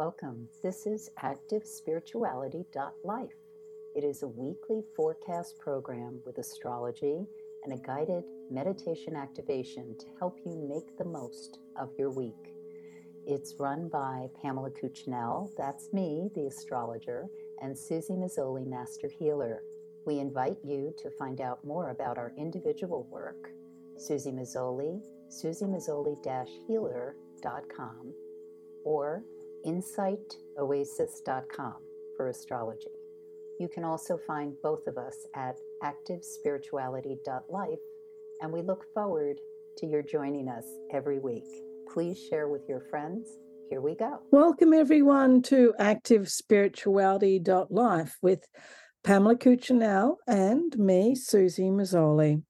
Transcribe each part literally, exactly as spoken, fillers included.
Welcome. This is active spirituality dot life. It is a weekly forecast program with astrology and a guided meditation activation to help you make the most of your week. It's run by Pamela Cuccinell, that's me, the astrologer, and Susie Mazzoli, Master Healer. We invite you to find out more about our individual work. Susie Mazzoli, susie mazzoli dash healer dot com, or insight oasis dot com for astrology. You can also find both of us at active spirituality dot life, and we look forward to your joining us every week. Please share with your friends. Here we go. Welcome everyone to active spirituality dot life with Pamela Cuccinell and me, Susie Mazzoli.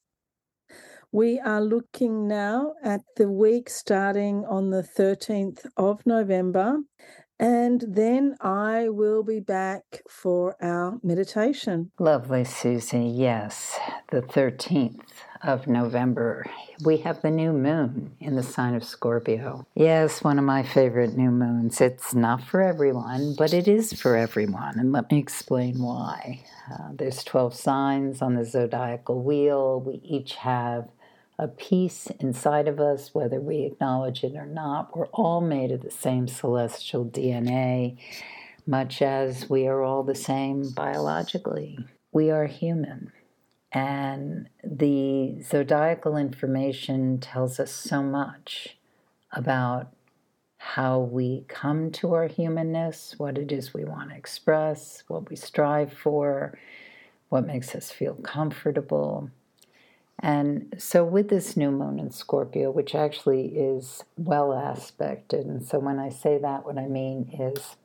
We are looking now at the week starting on the thirteenth of November, and then I will be back for our meditation. Lovely, Susie. Yes, the thirteenth of November. We have the new moon in the sign of Scorpio. Yes, one of my favorite new moons. It's not for everyone, but it is for everyone, and let me explain why. Uh, there's twelve signs on the zodiacal wheel. We each have a piece inside of us, whether we acknowledge it or not. We're all made of the same celestial D N A, much as we are all the same biologically. We are human, and the zodiacal information tells us so much about how we come to our humanness, what it is we want to express, what we strive for, what makes us feel comfortable. And so with this new moon in Scorpio, which actually is well aspected, and so when I say that, what I mean is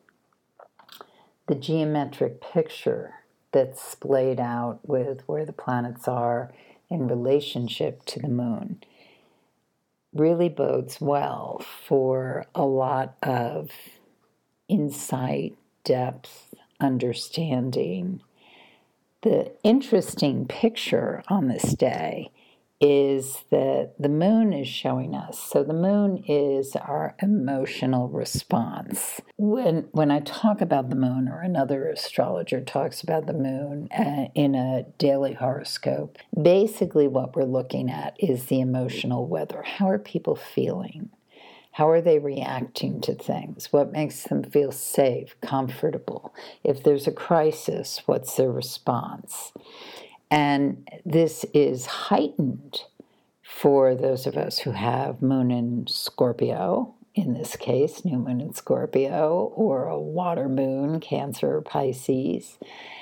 the geometric picture that's splayed out with where the planets are in relationship to the moon really bodes well for a lot of insight, depth, understanding. The interesting picture on this day is that the moon is showing us. So the moon is our emotional response. When when I talk about the moon, or another astrologer talks about the moon uh, in a daily horoscope, basically what we're looking at is the emotional weather. How are people feeling? How are they reacting to things? What makes them feel safe, comfortable? If there's a crisis, what's their response? And this is heightened for those of us who have moon in Scorpio, in this case, new moon in Scorpio, or a water moon, Cancer or Pisces.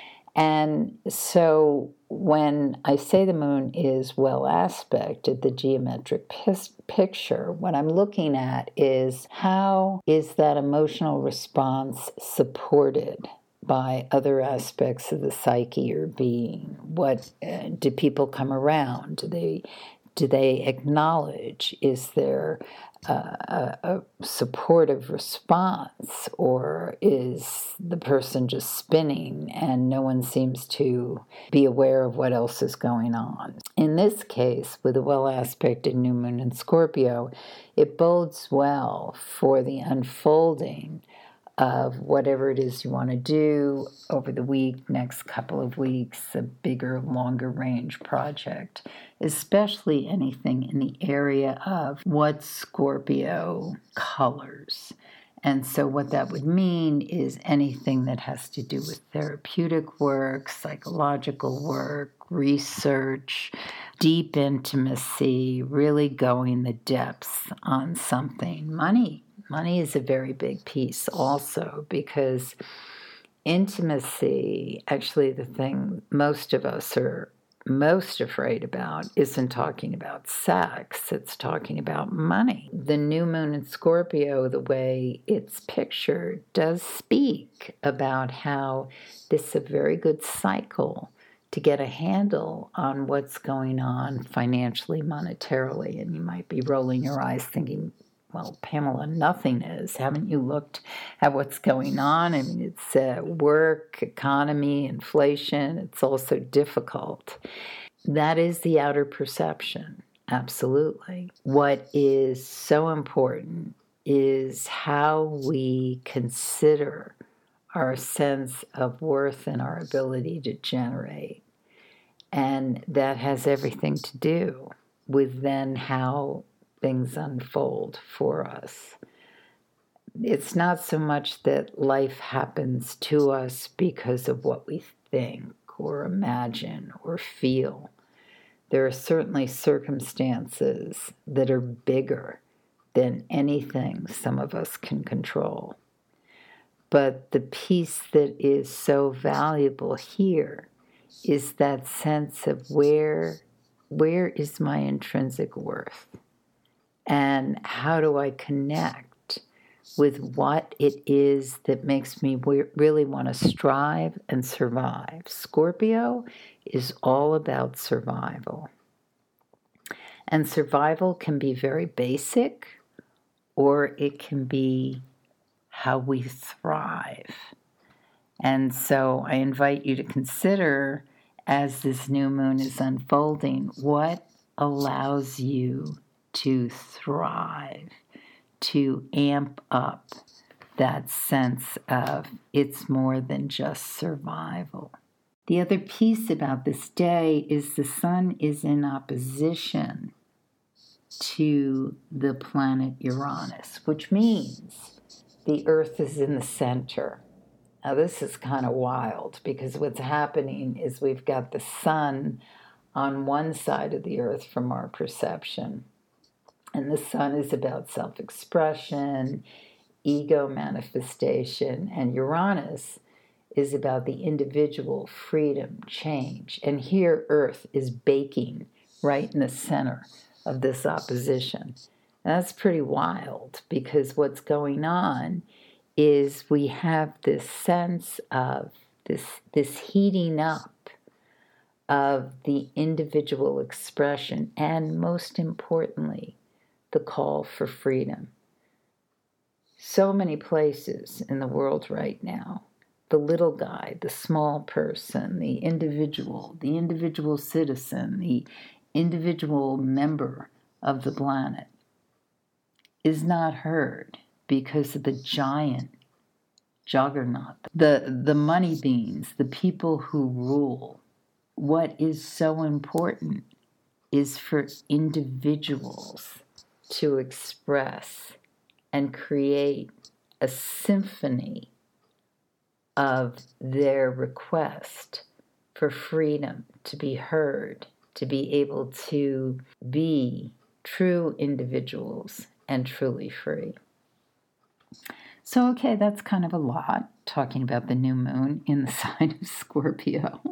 And so when I say the moon is well aspected, the geometric pis- picture, what I'm looking at is how is that emotional response supported by other aspects of the psyche or being? What uh, do people come around? Do they do they acknowledge? Is there uh, a, a supportive response, or is the person just spinning and no one seems to be aware of what else is going on? In this case, with a well-aspected new moon in Scorpio, it bodes well for the unfolding of whatever it is you want to do over the week, next couple of weeks, a bigger, longer range project, especially anything in the area of what Scorpio colors. And so what that would mean is anything that has to do with therapeutic work, psychological work, research, deep intimacy, really going the depths on something. Money. Money is a very big piece also, because intimacy, actually the thing most of us are most afraid about isn't talking about sex, it's talking about money. The new moon in Scorpio, the way it's pictured, does speak about how this is a very good cycle to get a handle on what's going on financially, monetarily. And you might be rolling your eyes thinking, well, Pamela, nothing is. Haven't you looked at what's going on? I mean, it's uh, work, economy, inflation. It's also difficult. That is the outer perception, absolutely. What is so important is how we consider our sense of worth and our ability to generate. And that has everything to do with then how things unfold for us. It's not so much that life happens to us because of what we think or imagine or feel. There are certainly circumstances that are bigger than anything some of us can control. But the piece that is so valuable here is that sense of where, where is my intrinsic worth? And how do I connect with what it is that makes me really want to strive and survive? Scorpio is all about survival. And survival can be very basic, or it can be how we thrive. And so I invite you to consider, as this new moon is unfolding, what allows you to thrive, to amp up that sense of it's more than just survival. The other piece about this day is the sun is in opposition to the planet Uranus, which means the Earth is in the center. Now, this is kind of wild because what's happening is we've got the sun on one side of the Earth from our perception. And the sun is about self-expression, ego manifestation, and Uranus is about the individual, freedom, change. And here Earth is baking right in the center of this opposition. That's pretty wild because what's going on is we have this sense of this, this heating up of the individual expression and, most importantly, the call for freedom. So many places in the world right now, the little guy, the small person, the individual, the individual citizen, the individual member of the planet is not heard because of the giant juggernaut, the, the money beings, the people who rule. What is so important is for individuals to express and create a symphony of their request for freedom, to be heard, to be able to be true individuals and truly free. So, okay, that's kind of a lot, talking about the new moon in the sign of Scorpio.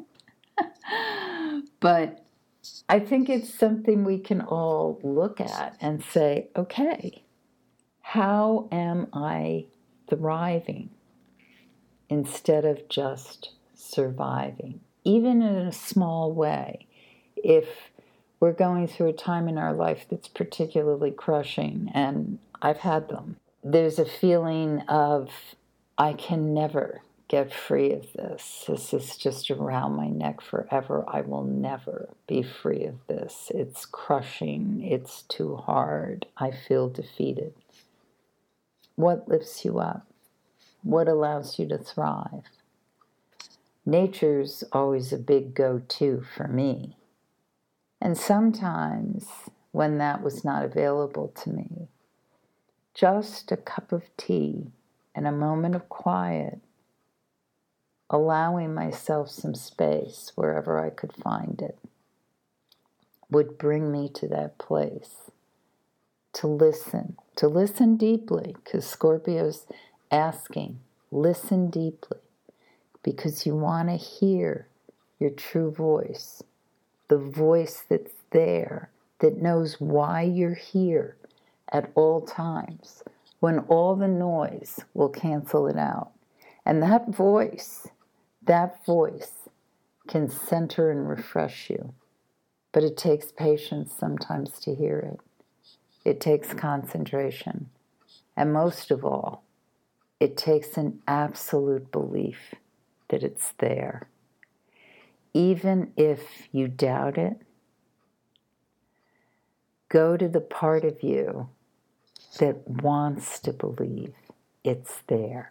But I think it's something we can all look at and say, okay, how am I thriving instead of just surviving? Even in a small way. If we're going through a time in our life that's particularly crushing, and I've had them, there's a feeling of, I can never get free of this. This is just around my neck forever. I will never be free of this. It's crushing. It's too hard. I feel defeated. What lifts you up? What allows you to thrive? Nature's always a big go-to for me. And sometimes when that was not available to me, just a cup of tea and a moment of quiet, allowing myself some space wherever I could find it, would bring me to that place to listen, to listen deeply, because Scorpio's asking, listen deeply, because you want to hear your true voice, the voice that's there, that knows why you're here at all times, when all the noise will cancel it out. And that voice, that voice can center and refresh you. But it takes patience sometimes to hear it. It takes concentration. And most of all, it takes an absolute belief that it's there. Even if you doubt it, go to the part of you that wants to believe it's there.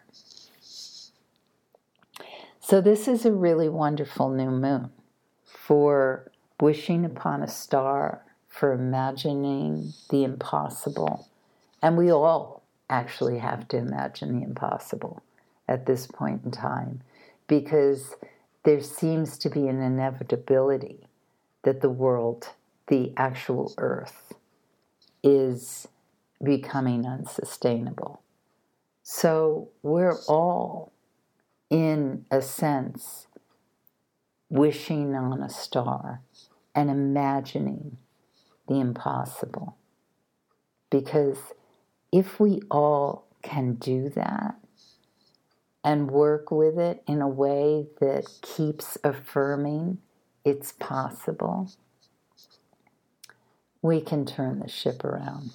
So this is a really wonderful new moon for wishing upon a star, for imagining the impossible. And we all actually have to imagine the impossible at this point in time, because there seems to be an inevitability that the world, the actual earth, is becoming unsustainable. So we're all, in a sense, wishing on a star and imagining the impossible. Because if we all can do that and work with it in a way that keeps affirming it's possible, we can turn the ship around.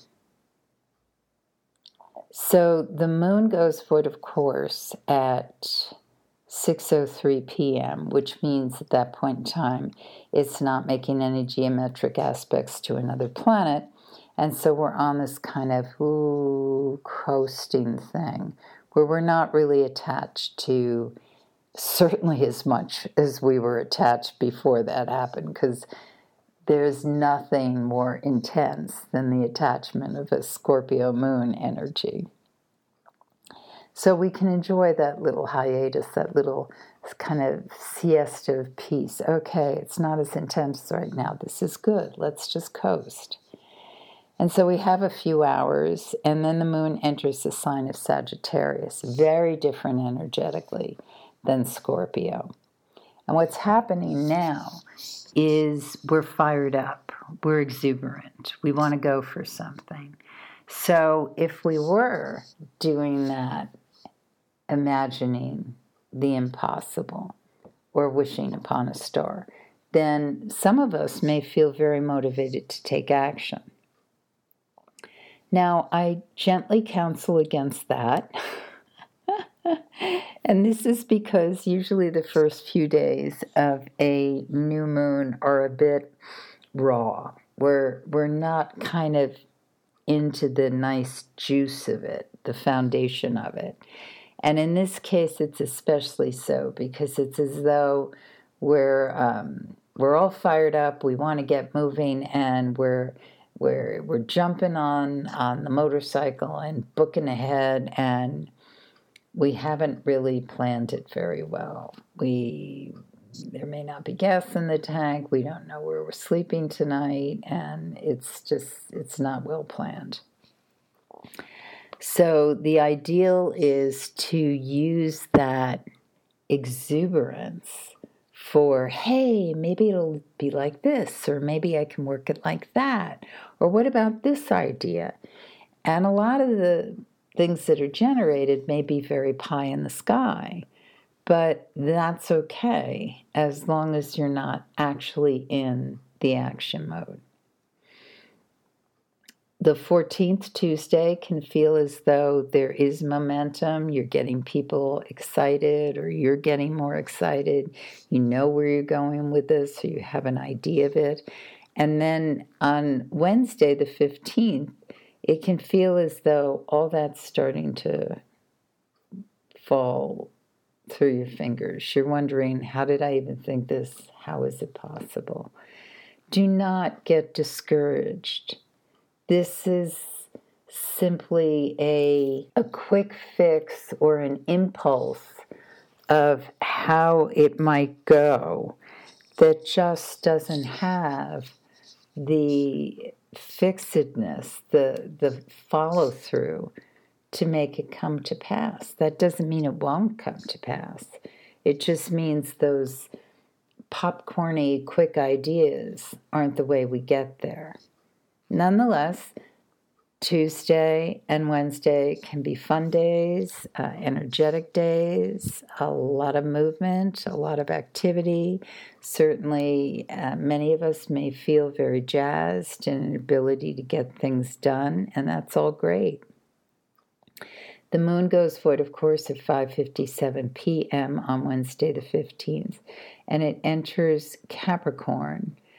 So the moon goes forward, of course, at six oh three p.m., which means at that point in time, it's not making any geometric aspects to another planet. And so we're on this kind of ooh, coasting thing where we're not really attached to certainly as much as we were attached before that happened, because there's nothing more intense than the attachment of a Scorpio moon energy. So we can enjoy that little hiatus, that little kind of siesta of peace. Okay, it's not as intense right now. This is good. Let's just coast. And so we have a few hours, and then the moon enters the sign of Sagittarius, very different energetically than Scorpio. And what's happening now is we're fired up, we're exuberant, we want to go for something. So if we were doing that, imagining the impossible or wishing upon a star, then some of us may feel very motivated to take action. Now, I gently counsel against that. And this is because usually the first few days of a new moon are a bit raw. We're, we're not kind of into the nice juice of it, the foundation of it. And in this case, it's especially so because it's as though we're um, we're all fired up. We want to get moving, and we're we're we're jumping on on the motorcycle and booking ahead, and we haven't really planned it very well. We there may not be gas in the tank. We don't know where we're sleeping tonight, and it's just it's not well planned. So the ideal is to use that exuberance for, hey, maybe it'll be like this, or maybe I can work it like that, or what about this idea? And a lot of the things that are generated may be very pie in the sky, but that's okay as long as you're not actually in the action mode. The fourteenth, Tuesday, can feel as though there is momentum. You're getting people excited, or you're getting more excited. You know where you're going with this, so you have an idea of it. And then on Wednesday, the fifteenth, it can feel as though all that's starting to fall through your fingers. You're wondering, how did I even think this? How is it possible? Do not get discouraged. This is simply a, a quick fix or an impulse of how it might go that just doesn't have the fixedness, the, the follow-through to make it come to pass. That doesn't mean it won't come to pass. It just means those popcorny, quick ideas aren't the way we get there. Nonetheless, Tuesday and Wednesday can be fun days, uh, energetic days, a lot of movement, a lot of activity. Certainly, uh, many of us may feel very jazzed and an ability to get things done, and that's all great. The moon goes forward, of course, at five fifty-seven p.m. on Wednesday the fifteenth, and it enters Capricorn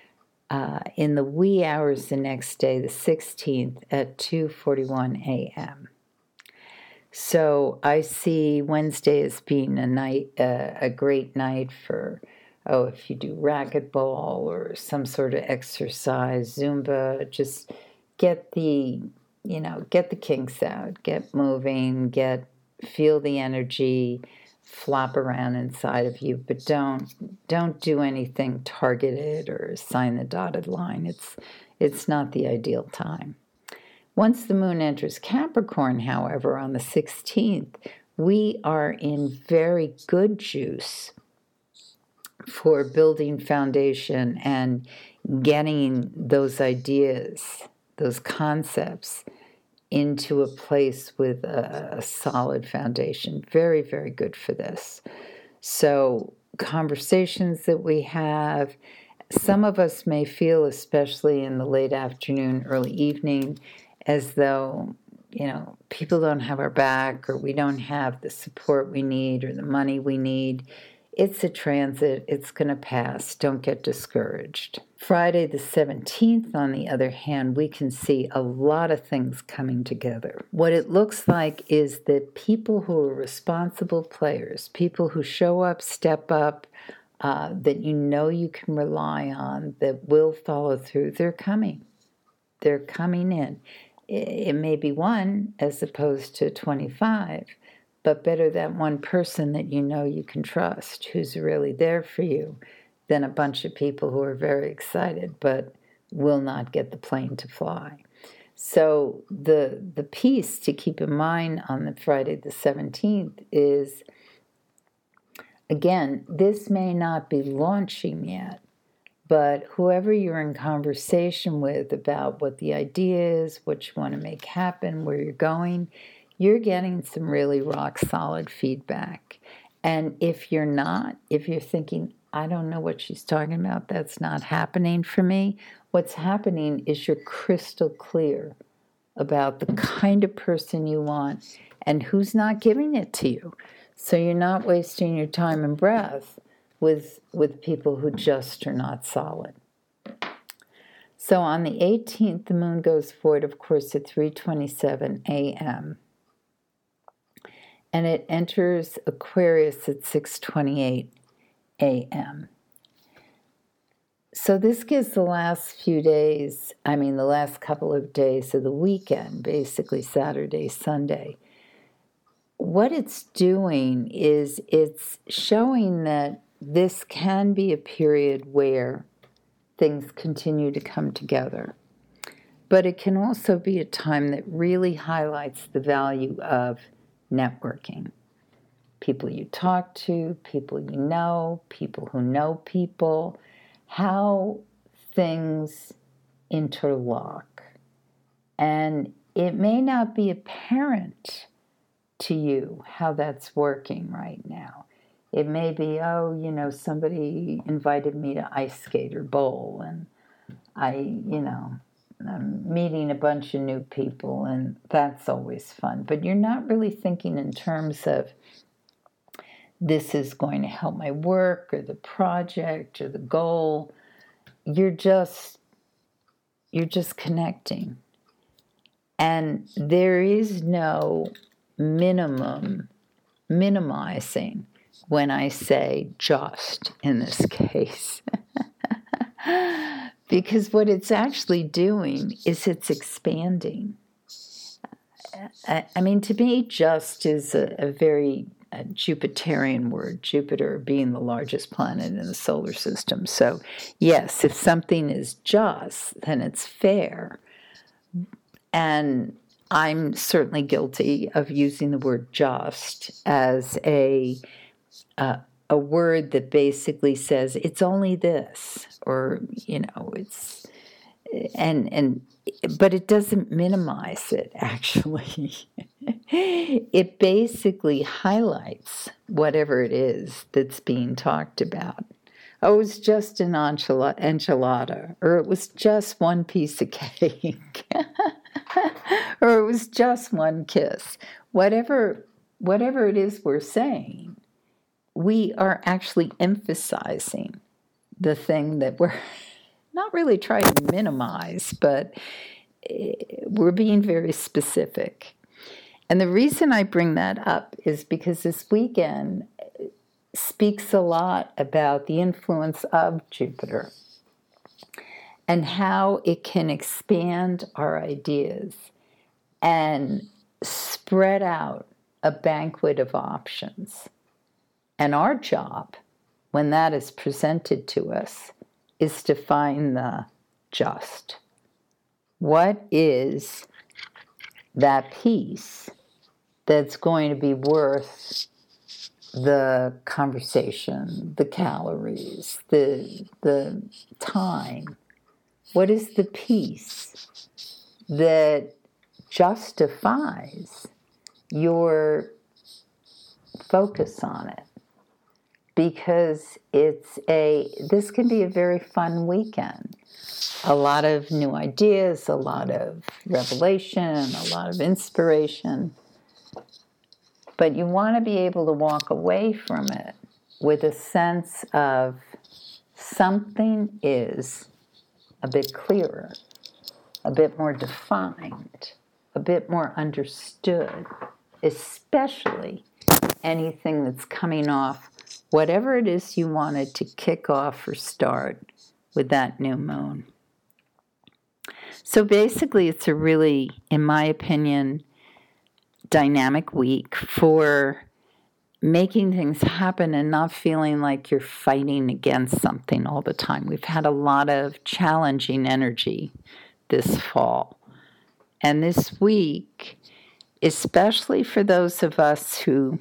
uh, in the wee hours the next day, the sixteenth, at two forty-one a.m. So I see Wednesday as being a night, uh, a great night for, oh, if you do racquetball or some sort of exercise, Zumba, just get the, you know, get the kinks out, get moving, get, feel the energy flop around inside of you, but don't, don't do anything targeted or sign the dotted line. It's, it's not the ideal time. Once the moon enters Capricorn, however, on the sixteenth, we are in very good juice for building foundation and getting those ideas, those concepts into a place with a, a solid foundation. Very, very good for this. So conversations that we have, some of us may feel, especially in the late afternoon, early evening, as though, you know, people don't have our back, or we don't have the support we need or the money we need. It's a transit. It's going to pass. Don't get discouraged. Friday the seventeenth, on the other hand, we can see a lot of things coming together. What it looks like is that people who are responsible players, people who show up, step up, uh, that you know you can rely on, that will follow through, they're coming. They're coming in. It may be one as opposed to twenty-five, but better that one person that you know you can trust, who's really there for you, than a bunch of people who are very excited but will not get the plane to fly. So the the piece to keep in mind on the Friday the seventeenth is, again, this may not be launching yet, but whoever you're in conversation with about what the idea is, what you want to make happen, where you're going, you're getting some really rock solid feedback. And if you're not, if you're thinking, I don't know what she's talking about, that's not happening for me, what's happening is you're crystal clear about the kind of person you want and who's not giving it to you. So you're not wasting your time and breath with with people who just are not solid. So on the eighteenth, the moon goes forward, of course, at three twenty-seven a.m. and it enters Aquarius at six twenty-eight a.m. So this gives the last few days, I mean the last couple of days of the weekend, basically Saturday, Sunday. What it's doing is it's showing that this can be a period where things continue to come together. But it can also be a time that really highlights the value of networking. People you talk to, people you know, people who know people, how things interlock. And it may not be apparent to you how that's working right now. It may be, oh, you know, somebody invited me to ice skate or bowl, and I, you know, I'm meeting a bunch of new people, and that's always fun. But you're not really thinking in terms of this is going to help my work or the project or the goal. You're just, you're just connecting. And there is no minimum, minimizing when I say just in this case. Because what it's actually doing is it's expanding. I, I mean, to me, just is a, a very a Jupiterian word, Jupiter being the largest planet in the solar system. So, yes, if something is just, then it's fair. And I'm certainly guilty of using the word just as a uh, a word that basically says it's only this, or you know, it's and and but it doesn't minimize it. Actually, it basically highlights whatever it is that's being talked about. Oh, it was just an enchilada, enchilada, or it was just one piece of cake. Or it was just one kiss. Whatever, whatever it is we're saying, we are actually emphasizing the thing that we're not really try to minimize, but we're being very specific. And the reason I bring that up is because this weekend speaks a lot about the influence of Jupiter and how it can expand our ideas and spread out a banquet of options. And our job, when that is presented to us, is to find the just. What is that piece that's going to be worth the conversation, the calories, the, the time? What is the piece that justifies your focus on it? Because it's a, this can be a very fun weekend. A lot of new ideas, a lot of revelation, a lot of inspiration. But you want to be able to walk away from it with a sense of something is a bit clearer, a bit more defined, a bit more understood, especially anything that's coming off, whatever it is you wanted to kick off or start with that new moon. So basically, it's a really, in my opinion, dynamic week for making things happen and not feeling like you're fighting against something all the time. We've had a lot of challenging energy this fall. And this week, especially for those of us who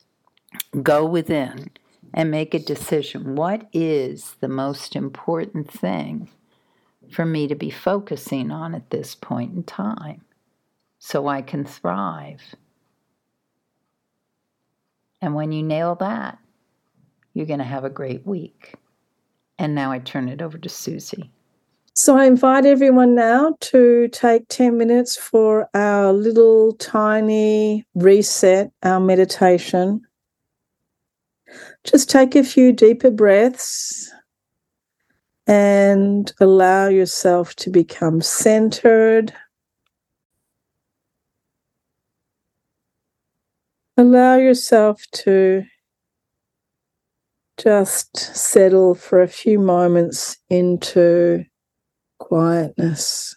go within and make a decision, what is the most important thing for me to be focusing on at this point in time so I can thrive? And when you nail that, you're going to have a great week. And now I turn it over to Susie. So I invite everyone now to take ten minutes for our little tiny reset, our meditation. Just take a few deeper breaths and allow yourself to become centered. Allow yourself to just settle for a few moments into quietness.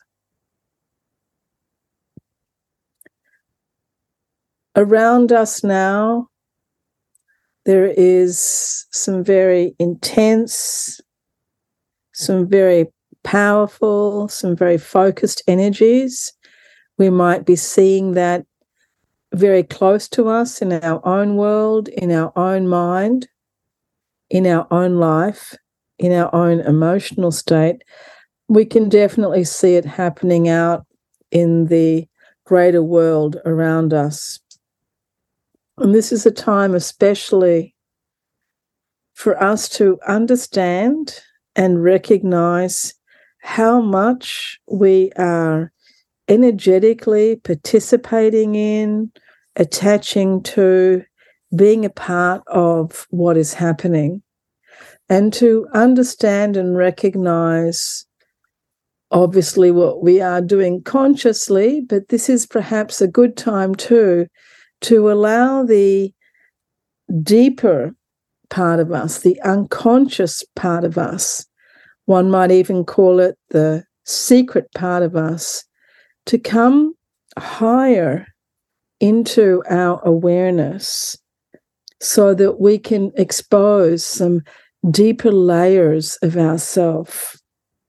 Around us now, there is some very intense, some very powerful, some very focused energies. We might be seeing that very close to us in our own world, in our own mind, in our own life, in our own emotional state. We can definitely see it happening out in the greater world around us. And this is a time especially for us to understand and recognize how much we are energetically participating in, attaching to, being a part of what is happening, and to understand and recognize obviously what we are doing consciously, but this is perhaps a good time too to allow the deeper part of us, the unconscious part of us, one might even call it the secret part of us, to come higher into our awareness so that we can expose some deeper layers of ourself.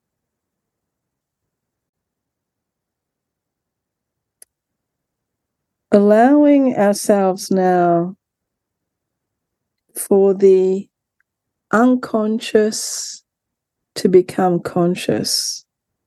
Allowing ourselves now for the unconscious to become conscious.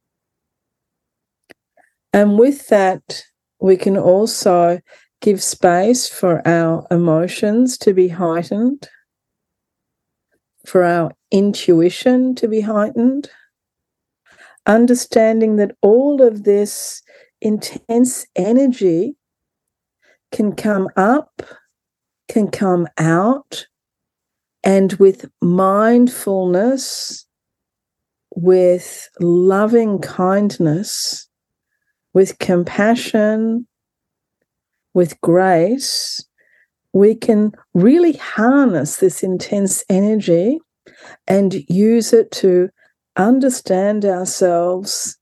And with that, we can also give space for our emotions to be heightened, for our intuition to be heightened, understanding that all of this intense energy can come up, can come out, and with mindfulness with loving kindness, with compassion, with grace, we can really harness this intense energy and use it to understand ourselves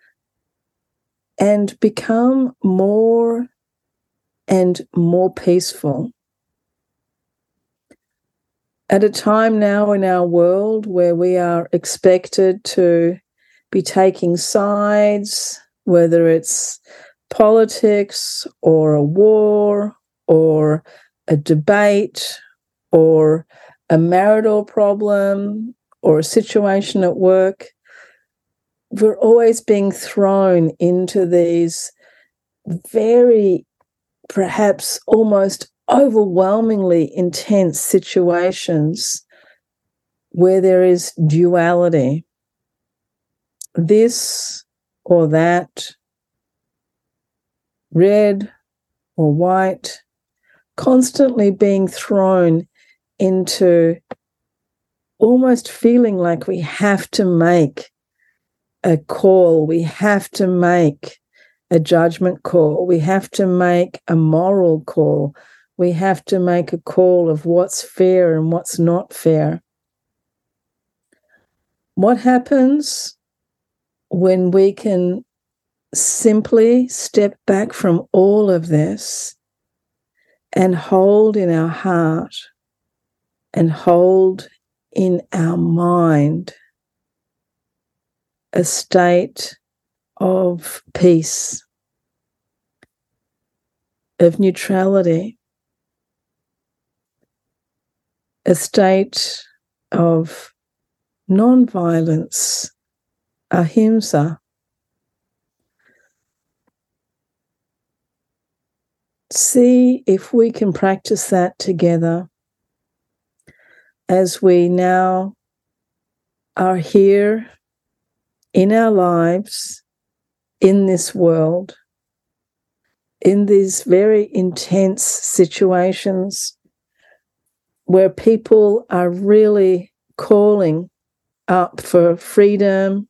and become more and more peaceful. At a time now in our world where we are expected to be taking sides, whether it's politics or a war or a debate or a marital problem or a situation at work, we're always being thrown into these very, perhaps almost overwhelmingly intense situations where there is duality, this or that, red or white, constantly being thrown into almost feeling like we have to make a call, we have to make a judgment call, we have to make a moral call, we have to make a call of what's fair and what's not fair. What happens when we can simply step back from all of this and hold in our heart and hold in our mind a state of peace, of neutrality, a state of non-violence, ahimsa. See if we can practice that together as we now are here in our lives, in this world, in these very intense situations where people are really calling up for freedom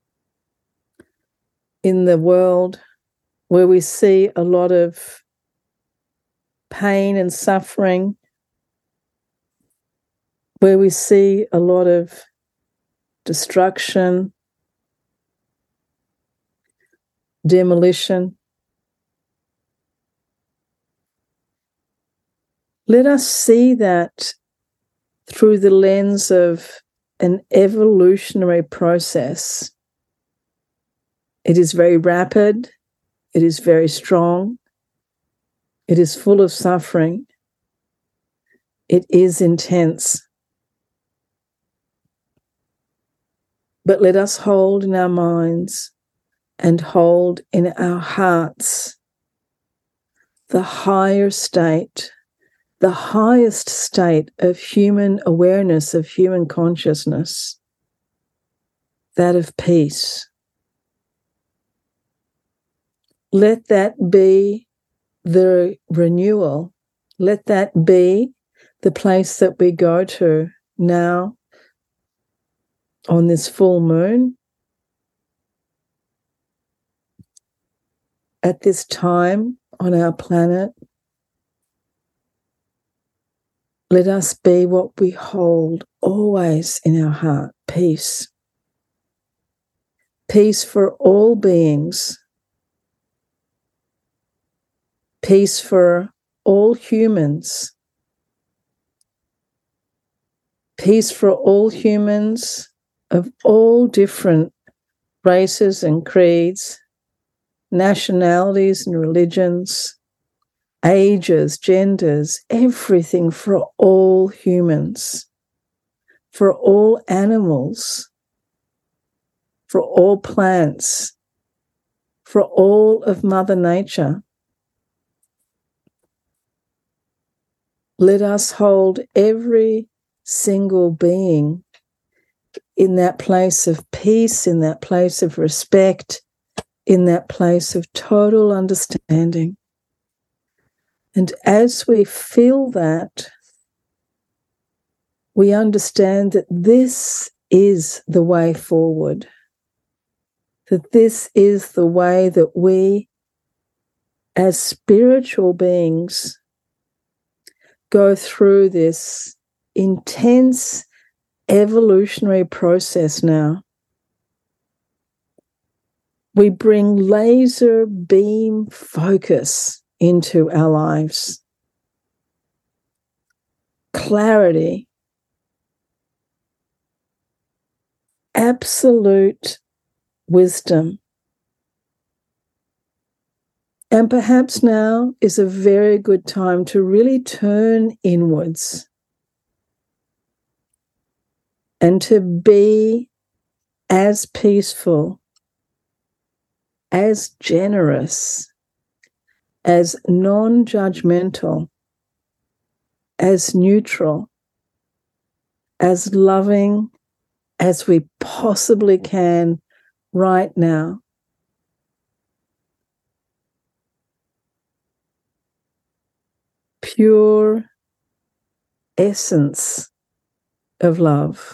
in the world, where we see a lot of pain and suffering, where we see a lot of destruction, demolition. Let us see that through the lens of an evolutionary process. It is very rapid, it is very strong, it is full of suffering, it is intense. But let us hold in our minds and hold in our hearts the higher state, the highest state of human awareness, of human consciousness, that of peace. Let that be the renewal. Let that be the place that we go to now on this full moon, at this time on our planet. Let us be what we hold always in our heart, peace. Peace for all beings. Peace for all humans. Peace for all humans of all different races and creeds, nationalities and religions, ages, genders, everything for all humans, for all animals, for all plants, for all of Mother Nature. Let us hold every single being in that place of peace, in that place of respect, in that place of total understanding. And as we feel that, we understand that this is the way forward, that this is the way that we, as spiritual beings, go through this intense evolutionary process now. We bring laser beam focus into our lives, clarity, absolute wisdom. And perhaps now is a very good time to really turn inwards and to be as peaceful, as generous, as non-judgmental, as neutral, as loving as we possibly can right now. Pure essence of love.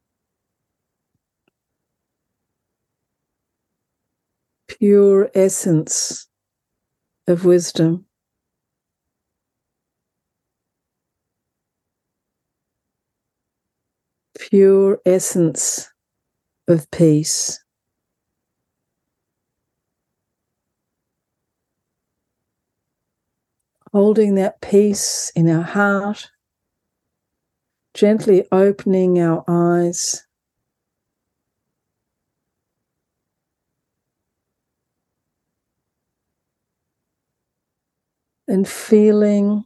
Pure essence of wisdom. Pure essence of peace. Holding that peace in our heart, gently opening our eyes, and feeling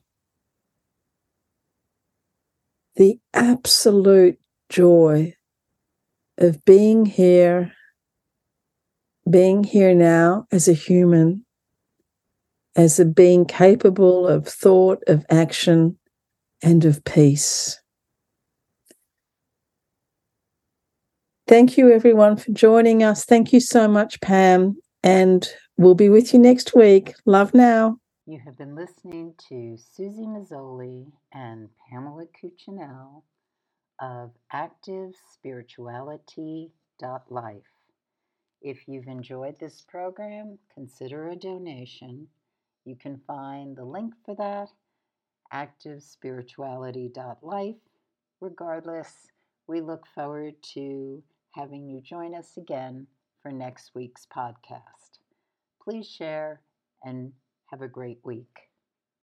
the absolute joy of being here, being here now as a human, as a being capable of thought, of action, and of peace. Thank you, everyone, for joining us. Thank you so much, Pam, and we'll be with you next week. Love now. You have been listening to Susie Mazzoli and Pamela Cuccinell of active spirituality dot life. If you've enjoyed this program, consider a donation. You can find the link for that, active spirituality dot life. Regardless, we look forward to having you join us again for next week's podcast. Please share and have a great week.